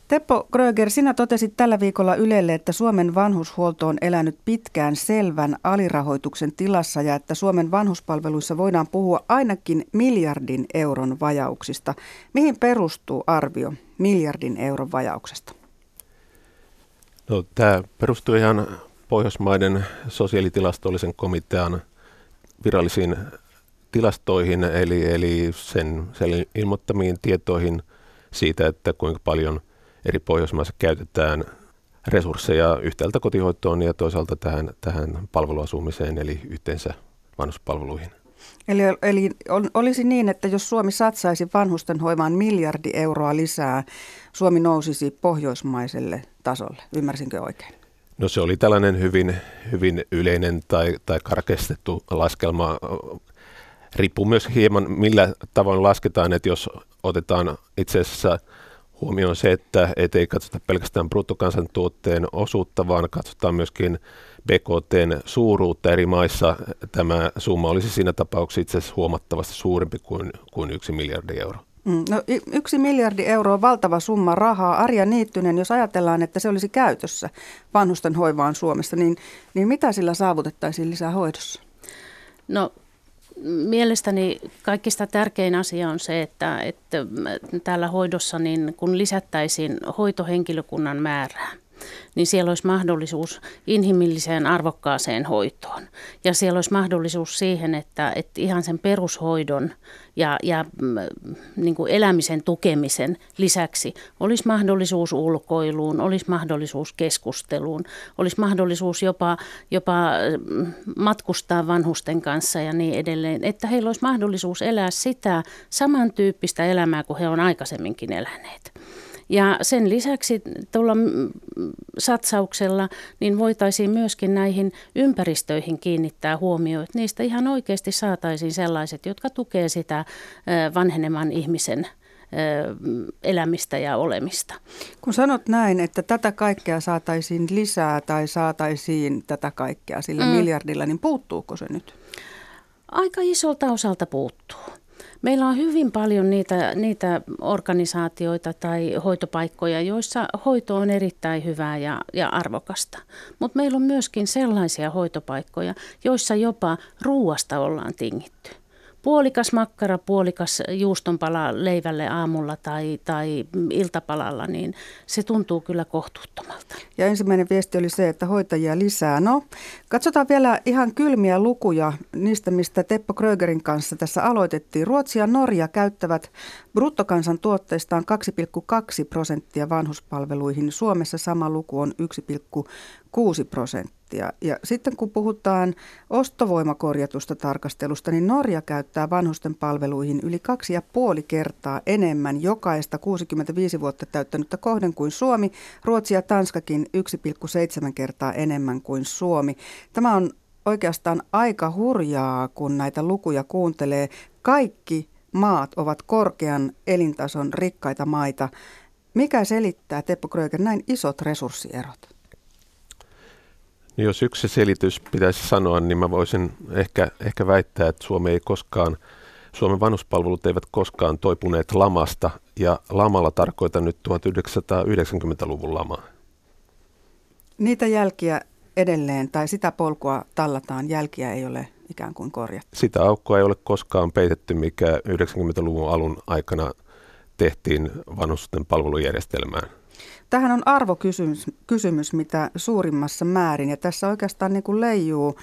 Teppo Kröger, sinä totesit tällä viikolla Ylelle, että Suomen vanhushuolto on elänyt pitkään selvän alirahoituksen tilassa ja että Suomen vanhuspalveluissa voidaan puhua ainakin miljardin euron vajauksista. Mihin perustuu arvio miljardin euron vajauksesta? No, tämä perustuu ihan Pohjoismaiden sosiaalitilastollisen komitean virallisiin tilastoihin, eli sen ilmoittamiin tietoihin siitä, että kuinka paljon eri Pohjoismaissa käytetään resursseja yhtäältä kotihoitoon ja toisaalta tähän palveluasumiseen, eli yhteensä vanhuspalveluihin. Eli olisi niin, että jos Suomi satsaisi vanhusten hoivaan miljardi euroa lisää, Suomi nousisi pohjoismaiselle tasolle. Ymmärsinkö oikein? No se oli tällainen hyvin yleinen tai karkeistettu laskelma. Riippuu myös hieman millä tavoin lasketaan, että jos otetaan itse asiassa huomioon se, että ei katsota pelkästään bruttokansantuotteen osuutta, vaan katsotaan myöskin BKT:n suuruutta eri maissa. Tämä summa olisi siinä tapauksessa itse asiassa huomattavasti suurempi kuin 1 miljardi euroa. No 1 miljardi euroa on valtava summa rahaa. Arja Niittynen, jos ajatellaan, että se olisi käytössä vanhusten hoivaan Suomessa, niin mitä sillä saavutettaisiin lisää hoidossa? No mielestäni kaikista tärkein asia on se, että täällä hoidossa niin kun lisättäisiin hoitohenkilökunnan määrää, niin siellä olisi mahdollisuus inhimilliseen arvokkaaseen hoitoon. Ja siellä olisi mahdollisuus siihen, että ihan sen perushoidon ja niin kuin elämisen tukemisen lisäksi olisi mahdollisuus ulkoiluun, olisi mahdollisuus keskusteluun, olisi mahdollisuus jopa matkustaa vanhusten kanssa ja niin edelleen, että heillä olisi mahdollisuus elää sitä samantyyppistä elämää kuin he on aikaisemminkin eläneet. Ja sen lisäksi tuolla satsauksella niin voitaisiin myöskin näihin ympäristöihin kiinnittää huomioon, että niistä ihan oikeasti saataisiin sellaiset, jotka tukee sitä vanheneman ihmisen elämistä ja olemista. Kun sanot näin, että tätä kaikkea saataisiin lisää tai saataisiin tätä kaikkea sillä miljardilla, niin puuttuuko se nyt? Aika isolta osalta puuttuu. Meillä on hyvin paljon niitä organisaatioita tai hoitopaikkoja, joissa hoito on erittäin hyvää ja arvokasta. Mutta meillä on myöskin sellaisia hoitopaikkoja, joissa jopa ruuasta ollaan tingitty. Puolikas makkara, puolikas juustonpala leivälle aamulla tai iltapalalla, niin se tuntuu kyllä kohtuuttomalta. Ja ensimmäinen viesti oli se, että hoitajia lisää. No, katsotaan vielä ihan kylmiä lukuja niistä, mistä Teppo Krögerin kanssa tässä aloitettiin. Ruotsi ja Norja käyttävät bruttokansantuotteistaan 2,2% vanhuspalveluihin. Suomessa sama luku on 1,6%. Ja sitten kun puhutaan ostovoimakorjatusta tarkastelusta, niin Norja käyttää vanhusten palveluihin yli 2,5 kertaa enemmän jokaista 65 vuotta täyttänyttä kohden kuin Suomi. Ruotsi ja Tanskakin 1,7 kertaa enemmän kuin Suomi. Tämä on oikeastaan aika hurjaa, kun näitä lukuja kuuntelee. Kaikki maat ovat korkean elintason rikkaita maita. Mikä selittää, Teppo Kröger, näin isot resurssierot? No jos yksi selitys pitäisi sanoa, niin mä voisin ehkä väittää, että Suomen vanhuspalvelut eivät koskaan toipuneet lamasta, ja lamalla tarkoitan nyt 1990-luvun lamaa. Niitä jälkiä edelleen, tai sitä polkua tallataan, jälkiä ei ole ikään kuin korjattu. Sitä aukkoa ei ole koskaan peitetty, mikä 90-luvun alun aikana tehtiin vanhusten palvelujärjestelmään. Tähän on arvokysymys mitä suurimmassa määrin, ja tässä oikeastaan niin kuin leijuu,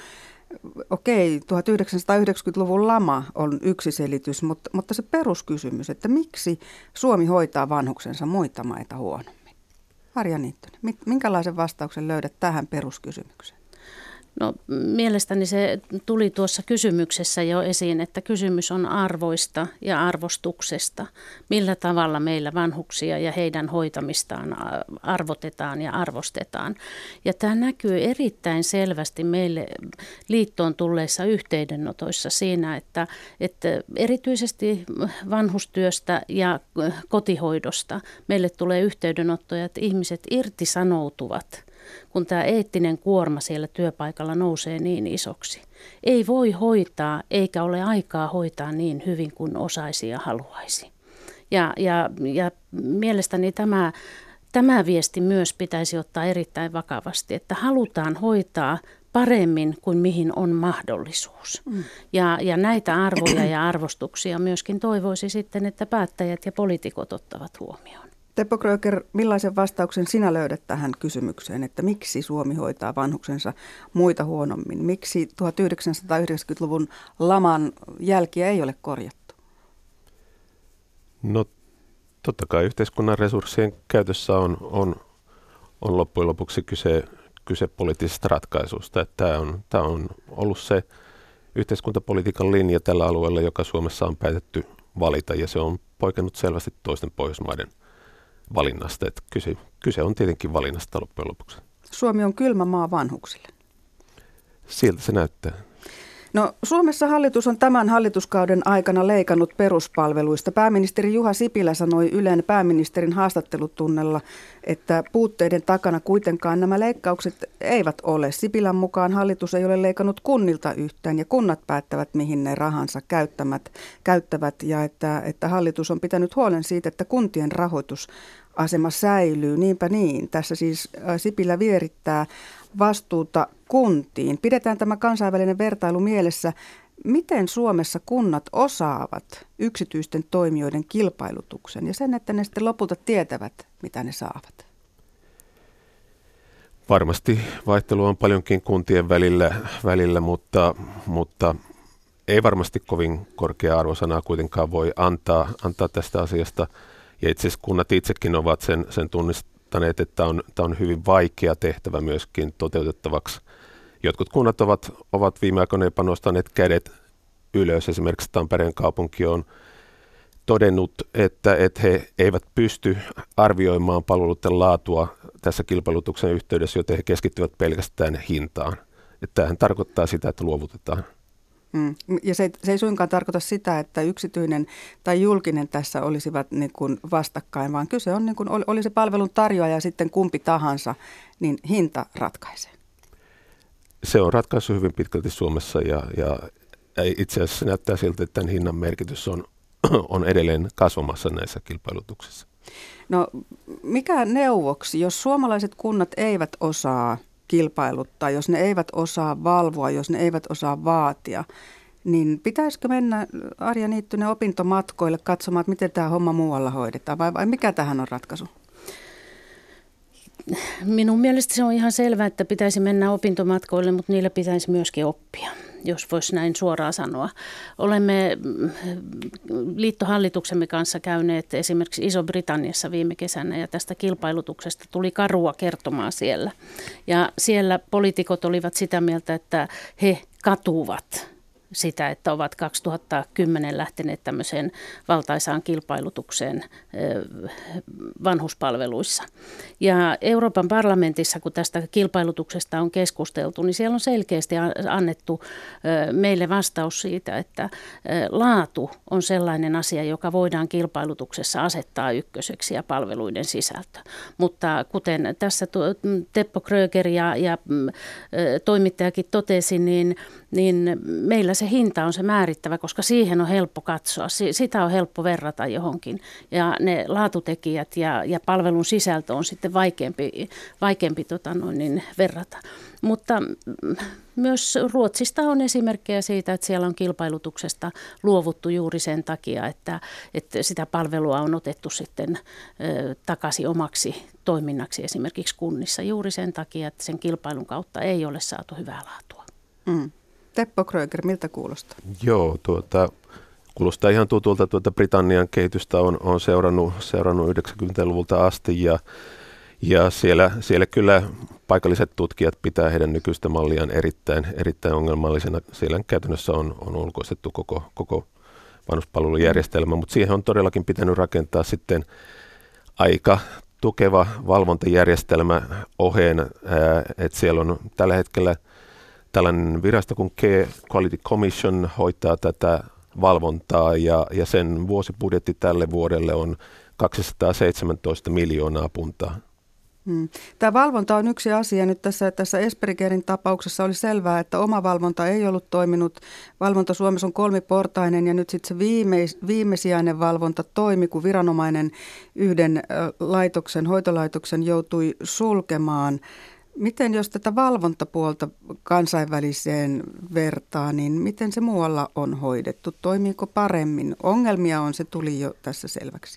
1990-luvun lama on yksi selitys, mutta se peruskysymys, että miksi Suomi hoitaa vanhuksensa muita maita huonommin? Arja Niittynen, minkälaisen vastauksen löydät tähän peruskysymykseen? No mielestäni se tuli tuossa kysymyksessä jo esiin, että kysymys on arvoista ja arvostuksesta. Millä tavalla meillä vanhuksia ja heidän hoitamistaan arvotetaan ja arvostetaan. Ja tämä näkyy erittäin selvästi meille liittoon tulleissa yhteydenotoissa siinä, että erityisesti vanhustyöstä ja kotihoidosta meille tulee yhteydenottoja, että ihmiset irtisanoutuvat, kun tämä eettinen kuorma siellä työpaikalla nousee niin isoksi. Ei voi hoitaa eikä ole aikaa hoitaa niin hyvin kuin osaisi ja haluaisi. Ja mielestäni tämä viesti myös pitäisi ottaa erittäin vakavasti, että halutaan hoitaa paremmin kuin mihin on mahdollisuus. Ja näitä arvoja ja arvostuksia myöskin toivoisi sitten, että päättäjät ja poliitikot ottavat huomioon. Teppo Kröger, millaisen vastauksen sinä löydät tähän kysymykseen, että miksi Suomi hoitaa vanhuksensa muita huonommin? Miksi 1990-luvun laman jälkiä ei ole korjattu? No totta kai yhteiskunnan resurssien käytössä on loppujen lopuksi kyse poliittisesta ratkaisusta. Tämä on ollut se yhteiskuntapolitiikan linja tällä alueella, joka Suomessa on päätetty valita, ja se on poikennut selvästi toisten Pohjoismaiden valinnasta. Että kyse on tietenkin valinnasta loppujen lopuksi. Suomi on kylmä maa vanhuksille. Siltä se näyttää. No, Suomessa hallitus on tämän hallituskauden aikana leikannut peruspalveluista. Pääministeri Juha Sipilä sanoi Ylen pääministerin haastattelutunnella, että puutteiden takana kuitenkaan nämä leikkaukset eivät ole. Sipilän mukaan hallitus ei ole leikannut kunnilta yhtään ja kunnat päättävät, mihin ne rahansa käyttävät ja että hallitus on pitänyt huolen siitä, että kuntien rahoitusasema säilyy. Niinpä niin. Tässä siis Sipilä vierittää vastuuta kuntiin. Pidetään tämä kansainvälinen vertailu mielessä. Miten Suomessa kunnat osaavat yksityisten toimijoiden kilpailutuksen ja sen, että ne sitten lopulta tietävät, mitä ne saavat? Varmasti vaihtelua on paljonkin kuntien välillä mutta ei varmasti kovin korkea arvosanaa kuitenkaan voi antaa tästä asiasta. Ja itse asiassa kunnat itsekin ovat sen tunnistaneet, että tämä on hyvin vaikea tehtävä myöskin toteutettavaksi. Jotkut kunnat ovat viime aikoina panostaneet kädet ylös. Esimerkiksi Tampereen kaupunki on todennut, että he eivät pysty arvioimaan palveluiden laatua tässä kilpailutuksen yhteydessä, joten he keskittyvät pelkästään hintaan. Tämähän tarkoittaa sitä, että luovutetaan. Ja se ei suinkaan tarkoita sitä, että yksityinen tai julkinen tässä olisivat niin kuin vastakkain, vaan kyse on, niin kuin oli se palvelun tarjoaja sitten kumpi tahansa, niin hinta ratkaisee. Se on ratkaisu hyvin pitkälti Suomessa ja itse asiassa näyttää siltä, että tämän hinnan merkitys on edelleen kasvamassa näissä kilpailutuksissa. No mikä neuvoksi, jos suomalaiset kunnat eivät osaa kilpailuttaa, jos ne eivät osaa valvoa, jos ne eivät osaa vaatia, niin pitäisikö mennä Arja Niittynen opintomatkoille katsomaan, että miten tämä homma muualla hoidetaan vai mikä tähän on ratkaisu? Minun mielestä se on ihan selvää, että pitäisi mennä opintomatkoille, mutta niillä pitäisi myöskin oppia, jos voisi näin suoraan sanoa. Olemme liittohallituksemme kanssa käyneet esimerkiksi Iso-Britanniassa viime kesänä ja tästä kilpailutuksesta tuli karua kertomaa siellä. Ja siellä poliitikot olivat sitä mieltä, että he katuvat sitä, että ovat 2010 lähteneet tämmöiseen valtaisaan kilpailutukseen vanhuspalveluissa. Ja Euroopan parlamentissa, kun tästä kilpailutuksesta on keskusteltu, niin siellä on selkeästi annettu meille vastaus siitä, että laatu on sellainen asia, joka voidaan kilpailutuksessa asettaa ykköseksi ja palveluiden sisältö. Mutta kuten tässä Teppo Kröger ja toimittajakin totesi, niin meillä se hinta on se määrittävä, koska siihen on helppo katsoa. Sitä on helppo verrata johonkin. Ja ne laatutekijät ja palvelun sisältö on sitten vaikeampi verrata. Mutta myös Ruotsista on esimerkkejä siitä, että siellä on kilpailutuksesta luovuttu juuri sen takia, että sitä palvelua on otettu sitten takaisin omaksi toiminnaksi esimerkiksi kunnissa juuri sen takia, että sen kilpailun kautta ei ole saatu hyvää laatua. Teppo Kröger, miltä kuulostaa? Joo, kuulostaa ihan tutulta. Britannian kehitystä on seurannut 90-luvulta asti ja siellä kyllä paikalliset tutkijat pitää heidän nykyistä malliaan erittäin ongelmallisena. Siellä käytännössä on ulkoistettu koko vanhuspalvelujärjestelmä, mutta siihen on todellakin pitänyt rakentaa sitten aika tukeva valvontajärjestelmä oheen, että siellä on tällä hetkellä tällainen virasto kuin Care Quality Commission hoitaa tätä valvontaa ja sen vuosibudjetti tälle vuodelle on 217 miljoonaa puntaa. Tämä valvonta on yksi asia. Nyt tässä Esperigerin tapauksessa oli selvää, että oma valvonta ei ollut toiminut. Valvonta Suomessa on kolmiportainen ja nyt sitten se viimesijainen valvonta toimi, kun viranomainen yhden hoitolaitoksen joutui sulkemaan. Miten jos tätä valvontapuolta kansainväliseen vertaa, niin miten se muualla on hoidettu? Toimiiko paremmin? Ongelmia on, se tuli jo tässä selväksi.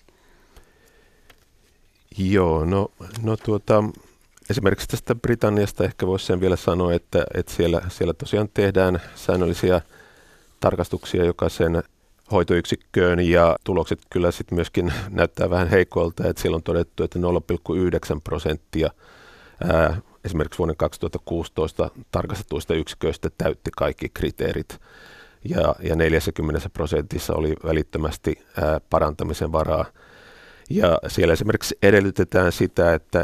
Joo, esimerkiksi tästä Britanniasta ehkä voisi sen vielä sanoa, että siellä tosiaan tehdään säännöllisiä tarkastuksia jokaisen hoitoyksikköön ja tulokset kyllä sitten myöskin näyttää vähän heikolta, että siellä on todettu, että 0,9% esimerkiksi vuoden 2016 tarkastetuista yksiköistä täytti kaikki kriteerit ja 40% oli välittömästi parantamisen varaa. Ja siellä esimerkiksi edellytetään sitä, että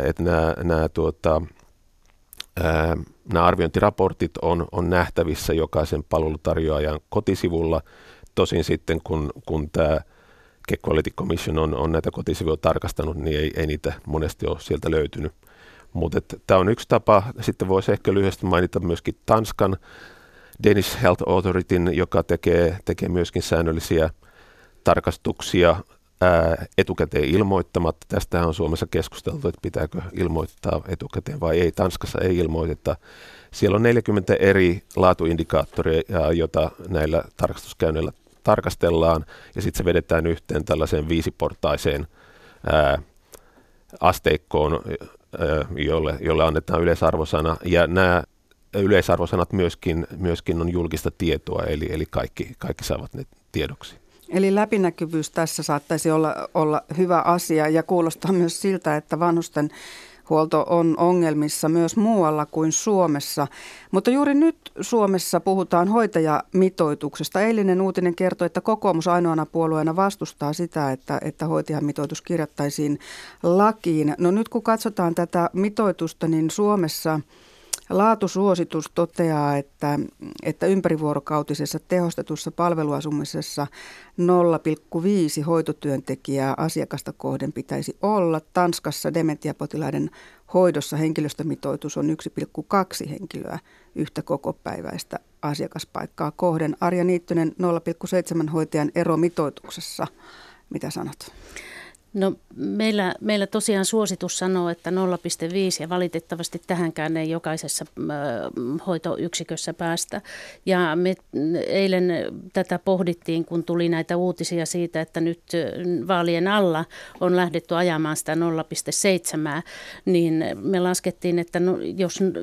nämä arviointiraportit on nähtävissä jokaisen palvelutarjoajan kotisivulla. Tosin sitten kun tämä Quality Commission on näitä kotisivuja tarkastanut, niin ei niitä monesti ole sieltä löytynyt. Mutta tämä on yksi tapa. Sitten voisi ehkä lyhyesti mainita myöskin Tanskan Danish Health Authorityn, joka tekee myöskin säännöllisiä tarkastuksia etukäteen ilmoittamatta. Tästähän on Suomessa keskusteltu, että pitääkö ilmoittaa etukäteen vai ei. Tanskassa ei ilmoiteta. Siellä on 40 eri laatuindikaattoria, joita näillä tarkastuskäynneillä tarkastellaan, ja sitten se vedetään yhteen tällaiseen 5-portaiseen asteikkoon, jolle annetaan yleisarvosana, ja nämä yleisarvosanat myöskin on julkista tietoa, eli kaikki saavat ne tiedoksi. Eli läpinäkyvyys tässä saattaisi olla hyvä asia ja kuulostaa myös siltä, että vanhusten huolto on ongelmissa myös muualla kuin Suomessa. Mutta juuri nyt Suomessa puhutaan hoitajamitoituksesta. Eilinen uutinen kertoi, että kokoomus ainoana puolueena vastustaa sitä, että hoitajamitoitus kirjattaisiin lakiin. No nyt kun katsotaan tätä mitoitusta, niin Suomessa laatusuositus toteaa, että ympärivuorokautisessa tehostetussa palveluasumisessa 0,5 hoitotyöntekijää asiakasta kohden pitäisi olla. Tanskassa dementiapotilaiden hoidossa henkilöstömitoitus on 1,2 henkilöä yhtä kokopäiväistä asiakaspaikkaa kohden. Arja Niittynen, 0,7 hoitajan ero mitoituksessa. Mitä sanot? No meillä tosiaan suositus sanoo, että 0,5 ja valitettavasti tähänkään ei jokaisessa hoitoyksikössä päästä. Ja me eilen tätä pohdittiin, kun tuli näitä uutisia siitä, että nyt vaalien alla on lähdetty ajamaan sitä 0,7, niin me laskettiin, että jos 0,5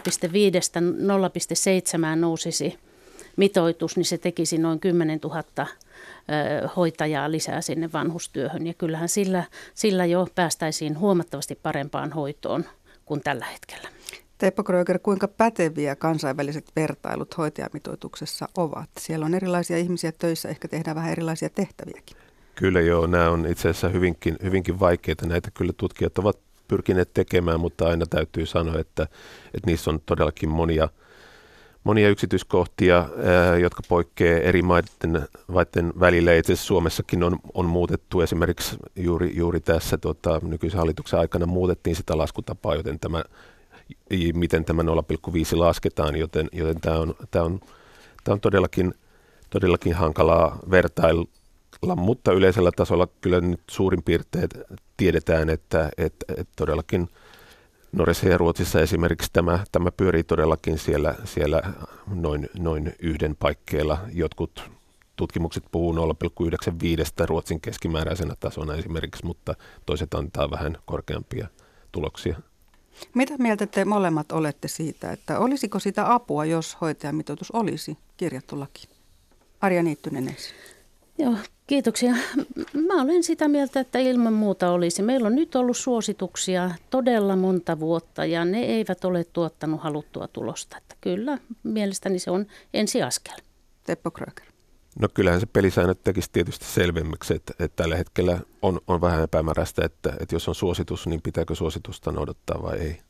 0,7 nousisi mitoitus, niin se tekisi noin 10 000 hoitajaa lisää sinne vanhustyöhön. Ja kyllähän sillä jo päästäisiin huomattavasti parempaan hoitoon kuin tällä hetkellä. Teppo Kröger, kuinka päteviä kansainväliset vertailut hoitajamitoituksessa ovat? Siellä on erilaisia ihmisiä töissä, ehkä tehdään vähän erilaisia tehtäviäkin. Kyllä joo, nämä on itse asiassa hyvinkin vaikeita. Näitä kyllä tutkijat ovat pyrkineet tekemään, mutta aina täytyy sanoa, että niissä on todellakin monia yksityiskohtia, jotka poikkeavat eri maiden välillä. Itse asiassa Suomessakin on muutettu esimerkiksi juuri tässä nykyisen hallituksen aikana muutettiin sitä laskutapaa, miten tämä 0,5 lasketaan, joten tämä on todellakin hankalaa vertailla, mutta yleisellä tasolla kyllä nyt suurin piirtein tiedetään, että todellakin Norjassa ja Ruotsissa esimerkiksi tämä pyörii todellakin siellä noin yhden paikkeilla. Jotkut tutkimukset puhuu 0,95 Ruotsin keskimääräisenä tasona esimerkiksi, mutta toiset antaa vähän korkeampia tuloksia. Mitä mieltä te molemmat olette siitä, että olisiko sitä apua, jos hoitajamitoitus olisi kirjattu lakiin? Arja Niittynen ensin. Joo, kiitoksia. Mä olen sitä mieltä, että ilman muuta olisi. Meillä on nyt ollut suosituksia todella monta vuotta ja ne eivät ole tuottanut haluttua tulosta. Että kyllä, mielestäni se on ensiaskel. Teppo Kröger. No kyllähän se pelisäännöt tekisi tietysti selvemmäksi, että tällä hetkellä on vähän epämääräistä, että jos on suositus, niin pitääkö suositusta noudattaa vai ei.